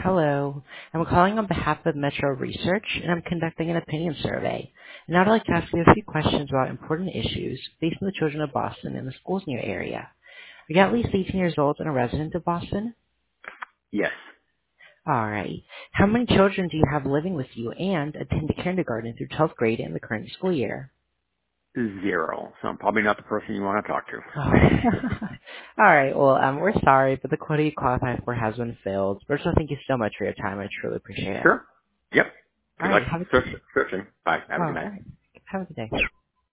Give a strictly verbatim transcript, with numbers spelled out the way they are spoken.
Hello. I'm calling on behalf of Metro Research, and I'm conducting an opinion survey. And I'd like to ask you a few questions about important issues facing the children of Boston and the schools in your area. Are you at least eighteen years old and a resident of Boston? Yes, All right. How many children do you have living with you and attend the kindergarten through twelfth grade in the current school year? zero. So I'm probably not the person you want to talk to. Oh. All right. Well, um, we're sorry, but the quota you qualify for has been filled. First of all, thank you so much for your time. I truly appreciate it. Sure. Yep. All Good right. luck Have a, search, searching. Bye. Have a all good night. right. Have a good day.